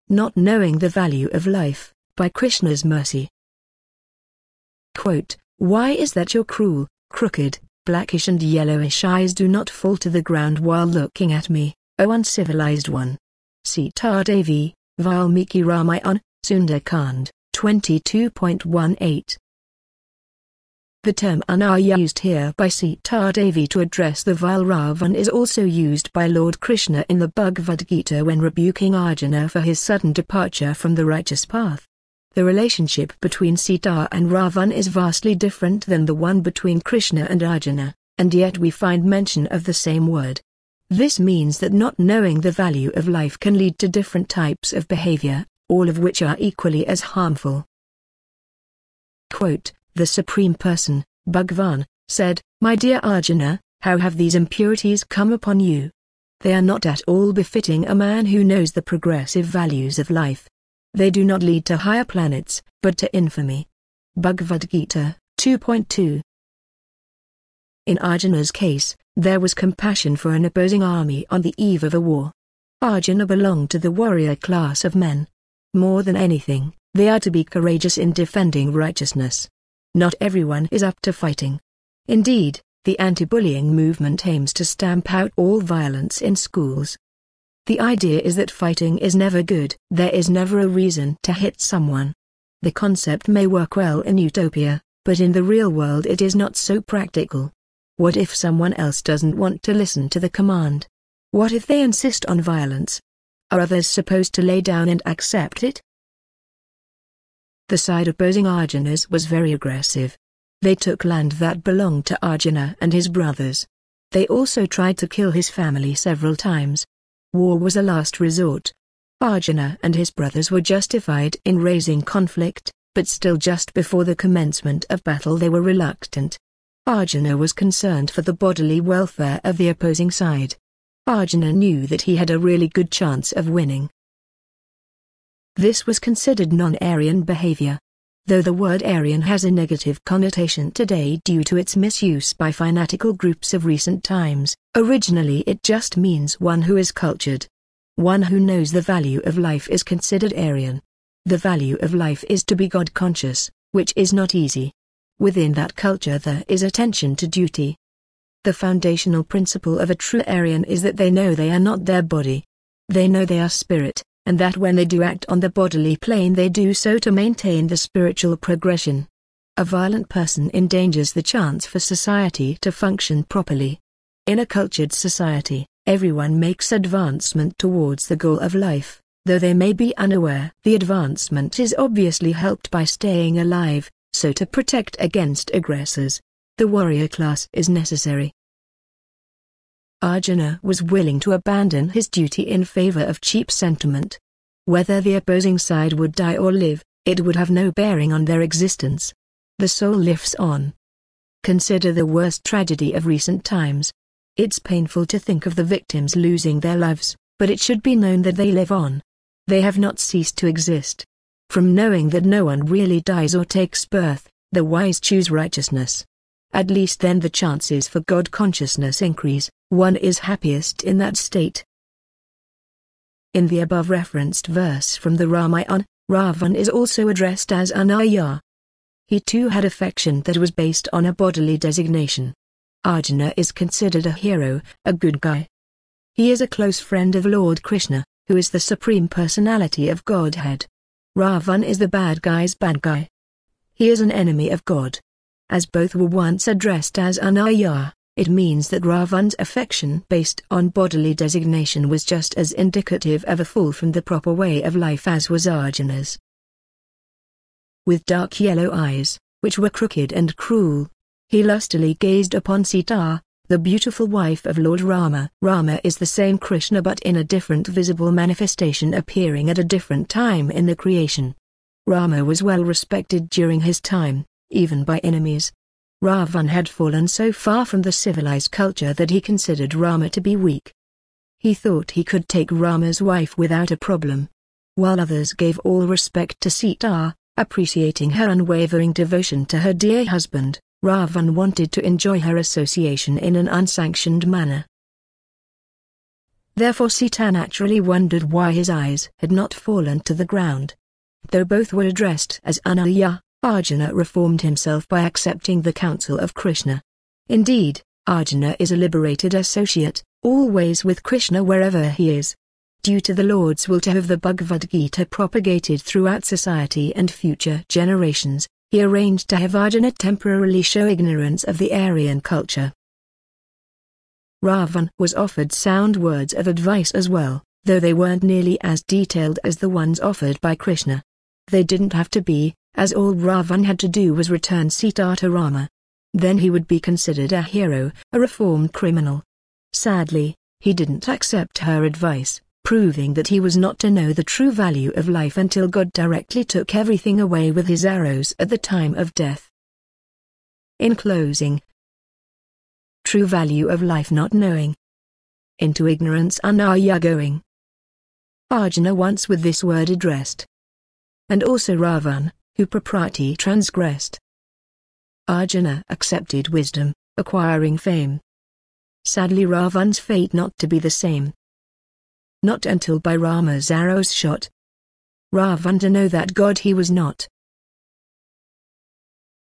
Not Knowing the Value of Life, by Krishna's Mercy. Quote, "Why is that your cruel, crooked, blackish and yellowish eyes do not fall to the ground while looking at me, O uncivilized one?" Sita Devi, Valmiki Ramayana, Sundarkand, 22.18. The term Anaya used here by Sita Devi to address the vile Ravan is also used by Lord Krishna in the Bhagavad Gita when rebuking Arjuna for his sudden departure from the righteous path. The relationship between Sita and Ravan is vastly different than the one between Krishna and Arjuna, and yet we find mention of the same word. This means that not knowing the value of life can lead to different types of behavior, all of which are equally as harmful. Quote, "The Supreme Person, Bhagavan, said, 'My dear Arjuna, how have these impurities come upon you? They are not at all befitting a man who knows the progressive values of life. They do not lead to higher planets, but to infamy.'" Bhagavad Gita, 2.2. In Arjuna's case, there was compassion for an opposing army on the eve of a war. Arjuna belonged to the warrior class of men. More than anything, they are to be courageous in defending righteousness. Not everyone is up to fighting. Indeed, the anti-bullying movement aims to stamp out all violence in schools. The idea is that fighting is never good. There is never a reason to hit someone. The concept may work well in utopia, but in the real world it is not so practical. What if someone else doesn't want to listen to the command? What if they insist on violence? Are others supposed to lay down and accept it? The side opposing Arjuna's was very aggressive. They took land that belonged to Arjuna and his brothers. They also tried to kill his family several times. War was a last resort. Arjuna and his brothers were justified in raising conflict, but still just before the commencement of battle they were reluctant. Arjuna was concerned for the bodily welfare of the opposing side. Arjuna knew that he had a really good chance of winning. This was considered non-Aryan behavior. Though the word Aryan has a negative connotation today due to its misuse by fanatical groups of recent times, originally it just means one who is cultured. One who knows the value of life is considered Aryan. The value of life is to be God-conscious, which is not easy. Within that culture there is attention to duty. The foundational principle of a true Aryan is that they know they are not their body. They know they are spirit, and that when they do act on the bodily plane they do so to maintain the spiritual progression. A violent person endangers the chance for society to function properly. In a cultured society, everyone makes advancement towards the goal of life, though they may be unaware. The advancement is obviously helped by staying alive, so to protect against aggressors, the warrior class is necessary. Arjuna was willing to abandon his duty in favor of cheap sentiment. Whether the opposing side would die or live, it would have no bearing on their existence. The soul lives on. Consider the worst tragedy of recent times. It's painful to think of the victims losing their lives, but it should be known that they live on. They have not ceased to exist. From knowing that no one really dies or takes birth, the wise choose righteousness. At least then the chances for God consciousness increase. One is happiest in that state. In the above referenced verse from the Ramayana, Ravan is also addressed as Anaya. He too had affection that was based on a bodily designation. Arjuna is considered a hero, a good guy. He is a close friend of Lord Krishna, who is the Supreme Personality of Godhead. Ravan is the bad guy's bad guy. He is an enemy of God. As both were once addressed as Anaya, it means that Ravan's affection based on bodily designation was just as indicative of a fall from the proper way of life as was Arjuna's. With dark yellow eyes, which were crooked and cruel, he lustily gazed upon Sita, the beautiful wife of Lord Rama. Rama is the same Krishna but in a different visible manifestation appearing at a different time in the creation. Rama was well respected during his time, even by enemies. Ravan had fallen so far from the civilized culture that he considered Rama to be weak. He thought he could take Rama's wife without a problem. While others gave all respect to Sita, appreciating her unwavering devotion to her dear husband, Ravan wanted to enjoy her association in an unsanctioned manner. Therefore Sita naturally wondered why his eyes had not fallen to the ground. Though both were addressed as Anaya, Arjuna reformed himself by accepting the counsel of Krishna. Indeed, Arjuna is a liberated associate, always with Krishna wherever he is. Due to the Lord's will to have the Bhagavad Gita propagated throughout society and future generations, he arranged to have Arjuna temporarily show ignorance of the Aryan culture. Ravan was offered sound words of advice as well, though they weren't nearly as detailed as the ones offered by Krishna. They didn't have to be, as all Ravan had to do was return Sita to Rama. Then he would be considered a hero, a reformed criminal. Sadly, he didn't accept her advice, proving that he was not to know the true value of life until God directly took everything away with his arrows at the time of death. In closing, true value of life not knowing. Into ignorance Anaya going. Arjuna once with this word addressed. And also Ravan, who propriety transgressed. Arjuna accepted wisdom, acquiring fame. Sadly Ravan's fate not to be the same. Not until by Rama's arrows shot. Ravan to know that God he was not.